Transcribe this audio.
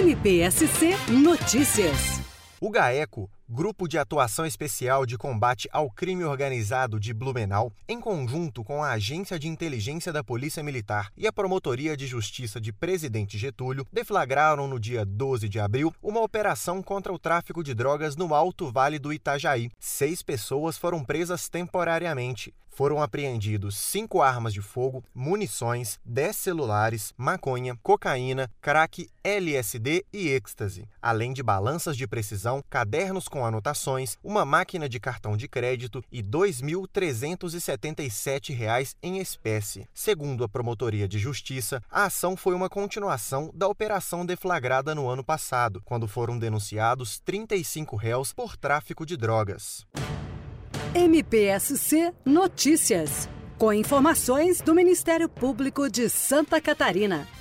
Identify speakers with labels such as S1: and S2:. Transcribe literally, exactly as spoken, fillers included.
S1: M P S C Notícias.
S2: O GAECO, Grupo de Atuação Especial de Combate ao Crime Organizado de Blumenau, em conjunto com a Agência de Inteligência da Polícia Militar e a Promotoria de Justiça de Presidente Getúlio, deflagraram no dia doze de abril uma operação contra o tráfico de drogas no Alto Vale do Itajaí. Seis pessoas foram presas temporariamente. Foram apreendidos cinco armas de fogo, munições, dez celulares, maconha, cocaína, crack, L S D e êxtase, além de balanças de precisão, cadernos com anotações, uma máquina de cartão de crédito e dois mil trezentos e setenta e sete reais em espécie. Segundo a Promotoria de Justiça, a ação foi uma continuação da operação deflagrada no ano passado, quando foram denunciados trinta e cinco réus por tráfico de drogas.
S1: M P S C Notícias, com informações do Ministério Público de Santa Catarina.